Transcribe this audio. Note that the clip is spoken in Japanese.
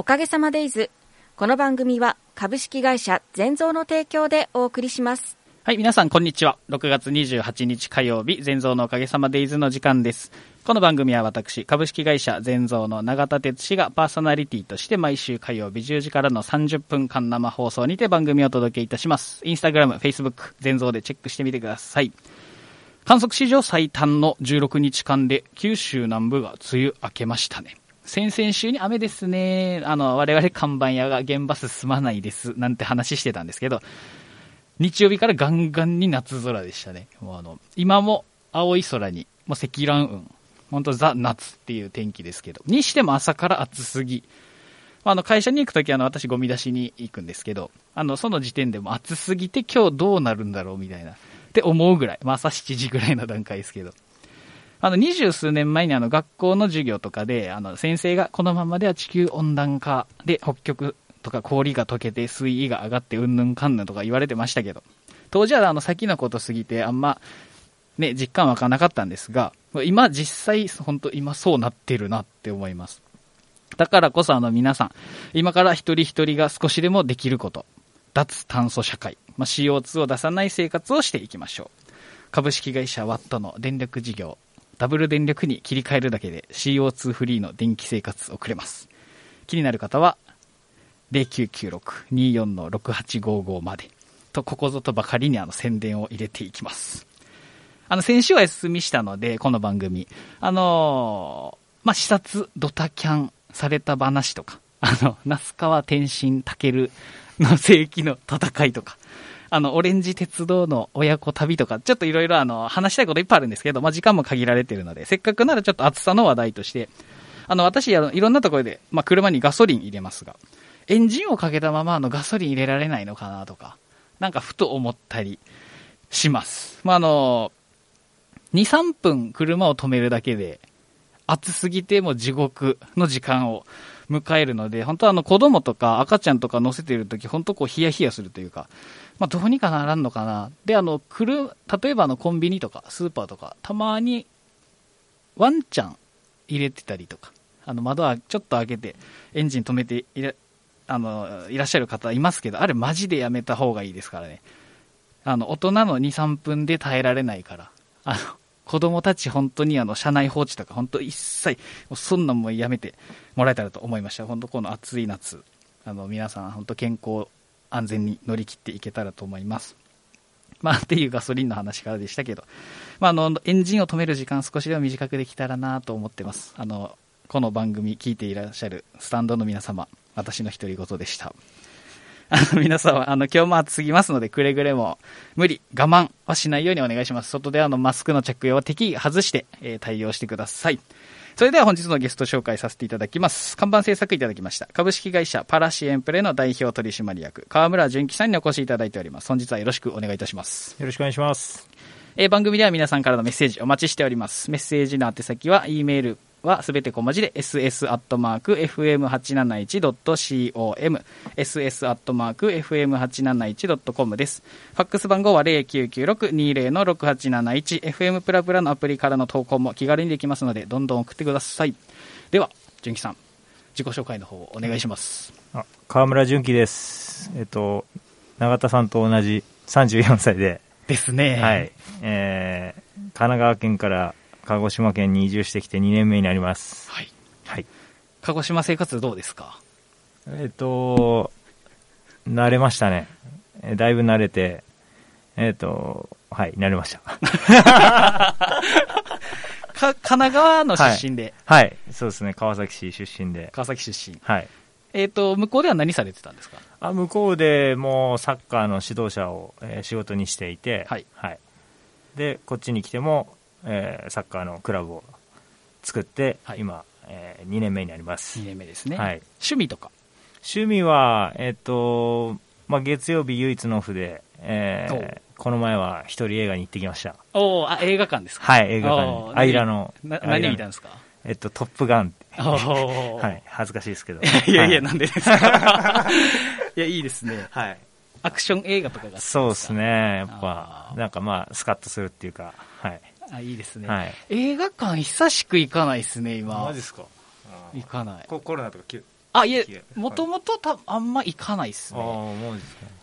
おかげさまデイズ。この番組は株式会社全蔵の提供でお送りします。 はい、皆さんこんにちは。6月28日火曜日、全蔵のおかげさまデイズの時間です。この番組は私、株式会社全蔵の永田哲司がパーソナリティとして毎週火曜日10時からの30分間生放送にて番組をお届けいたします。インスタグラム、フェイスブック、全蔵でチェックしてみてください。観測史上最短の16日間で九州南部が梅雨明けましたね。先々週に雨ですね。我々看板屋が現場進まないですなんて話してたんですけど、日曜日からガンガンに夏空でしたね。もう今も青い空にもう積乱雲、本当ザ夏っていう天気ですけど、にしても朝から暑すぎ。会社に行くとき私ゴミ出しに行くんですけど、その時点でも暑すぎて今日どうなるんだろうみたいなって思うぐらい、朝7時ぐらいの段階ですけど、20数年前に学校の授業とかで先生がこのままでは地球温暖化で北極とか氷が溶けて水位が上がってうんぬんかんぬんとか言われてましたけど、当時は先のことすぎてあんまね実感湧かなかったんですが、今実際本当今そうなってるなって思います。だからこそ皆さん今から一人一人が少しでもできること、脱炭素社会、CO2 を出さない生活をしていきましょう。株式会社ワットの電力事業ダブル電力に切り替えるだけで CO2 フリーの電気生活を送れます。気になる方は 0996-24-6855 までとここぞとばかりに宣伝を入れていきます。先週は休みしたのでこの番組視察ドタキャンされた話とか那須川天心武の世紀の戦いとかオレンジ鉄道の親子旅とか、ちょっといろいろ話したいこといっぱいあるんですけど、時間も限られているので、せっかくならちょっと暑さの話題として、私いろんなところで、車にガソリン入れますが、エンジンをかけたままガソリン入れられないのかなとか、なんかふと思ったりします。2、3分車を止めるだけで、暑すぎても地獄の時間を迎えるので、本当子供とか赤ちゃんとか乗せているとき、本当ヒヤヒヤするというか、どうにかならんのかな。で、例えばコンビニとかスーパーとか、たまにワンちゃん入れてたりとか、窓はちょっと開けてエンジン止めていらっしゃる方いますけど、あれマジでやめた方がいいですからね。大人の2、3分で耐えられないから、子供たち本当に車内放置とか本当一切そんなんもやめてもらえたらと思いました。本当この暑い夏、皆さん本当健康安全に乗り切っていけたらと思います。っていうガソリンの話からでしたけど、エンジンを止める時間少しでも短くできたらなと思ってます。この番組聞いていらっしゃるスタンドの皆様、私の独り言でした。皆さんは今日も暑すぎますので、くれぐれも無理我慢はしないようにお願いします。外でマスクの着用は適宜外して、対応してください。それでは本日のゲスト紹介させていただきます。看板制作いただきました株式会社パラシエンプレの代表取締役川村純喜さんにお越しいただいております。本日はよろしくお願いいたします。 よろしくお願いします。 番組では皆さんからのメッセージお待ちしております。メッセージの宛先は E メールはすべて小文字で ss@fm871.com ss@fm871.com です。ファックス番号は 0996-20-6871 FM プラプラのアプリからの投稿も気軽にできますのでどんどん送ってください。では純喜さん、自己紹介の方お願いします。 川村純喜です。永田さんと同じ34歳ですね。 はい。神奈川県から鹿児島県に移住してきて2年目になります。 はい。 はい。 鹿児島生活どうですか？ 慣れましたね。だいぶ慣れて、はい、慣れました。 神奈川の出身で、 はい。はい。そうですね。川崎市出身で。 川崎出身。 はい。 向こうでは何されてたんですか？ 向こうでもうサッカーの指導者を、仕事にしていて、 はい。 はい。で、こっちに来ても、サッカーのクラブを作って、はい、今、2年目になります。 2年目ですね。 はい。 趣味とか？ 趣味は、月曜日唯一のオフで、この前は一人映画に行ってきました。 映画館ですか？ はい、映画館に。アイラの。 何見たんですか？ トップガン。はい、恥ずかしいですけど。 いやいや、なんでですか？いや、いいですね。 はい。 アクション映画とかがそうですね。やっぱ、なんかスカッとするっていうか、はい。 いいですね。 はい。 映画館久しく行かないですね、今。 マジですか？ 行かない。 コロナとかあ、いえ、もともとあんま行かないっすああ、 ね。 もうですか。